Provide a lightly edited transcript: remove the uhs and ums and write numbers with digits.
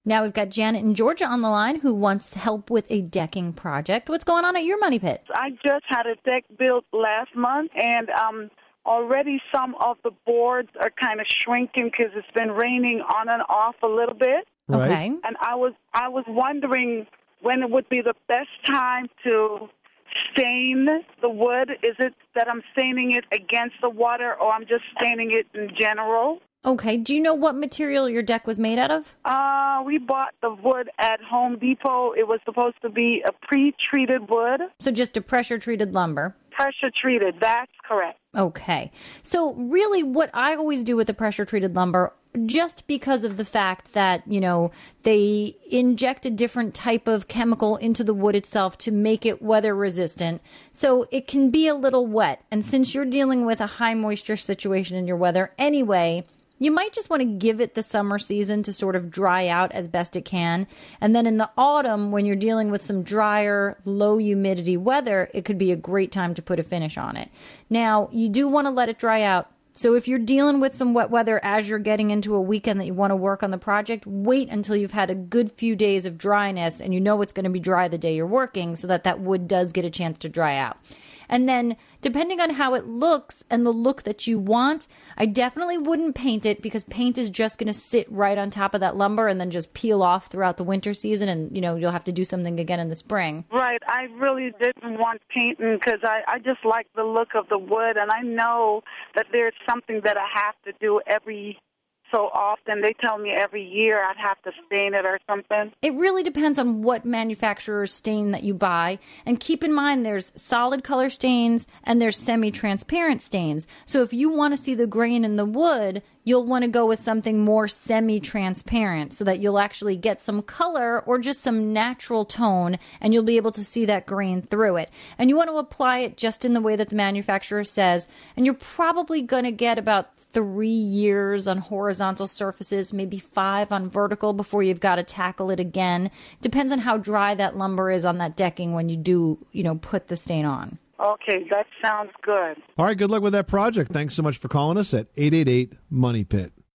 Now we've got Janet in Georgia on the line who wants help with a decking project. What's going on at your money pit? I just had a deck built last month, and already some of the boards are kind of shrinking because it's been raining on and off a little bit. Right. Okay. And I was wondering when it would be the best time to stain the wood. Is it that I'm staining it against the water, or I'm just staining it in general? Okay. Do you know what material your deck was made out of? We bought the wood at Home Depot. It was supposed to be a pre-treated wood. So just a pressure-treated lumber. Pressure treated, that's correct. Okay. So really what I always do with the pressure-treated lumber, just because of the fact that, you know, they inject a different type of chemical into the wood itself to make it weather resistant. So it can be a little wet. And since you're dealing with a high moisture situation in your weather anyway, you might just want to give it the summer season to sort of dry out as best it can. And then in the autumn, when you're dealing with some drier, low humidity weather, it could be a great time to put a finish on it. Now, you do want to let it dry out. So if you're dealing with some wet weather as you're getting into a weekend that you want to work on the project, wait until you've had a good few days of dryness and you know it's going to be dry the day you're working so that that wood does get a chance to dry out. And then, depending on how it looks and the look that you want, I definitely wouldn't paint it because paint is just going to sit right on top of that lumber and then just peel off throughout the winter season. And, you know, you'll have to do something again in the spring. Right. I really didn't want painting because I just like the look of the wood. And I know that there's something that I have to do every so often. They tell me every year I'd have to stain it or something. It really depends on what manufacturer's stain that you buy. And keep in mind there's solid color stains and there's semi-transparent stains. So if you want to see the grain in the wood, you'll want to go with something more semi-transparent so that you'll actually get some color or just some natural tone and you'll be able to see that grain through it. And you want to apply it just in the way that the manufacturer says. And you're probably going to get about 3 years on horizontal surfaces, maybe 5 on vertical before you've got to tackle it again. Depends on how dry that lumber is on that decking when you do, you know, put the stain on. Okay, that sounds good. All right, good luck with that project. Thanks so much for calling us at 888-MONEY-PIT.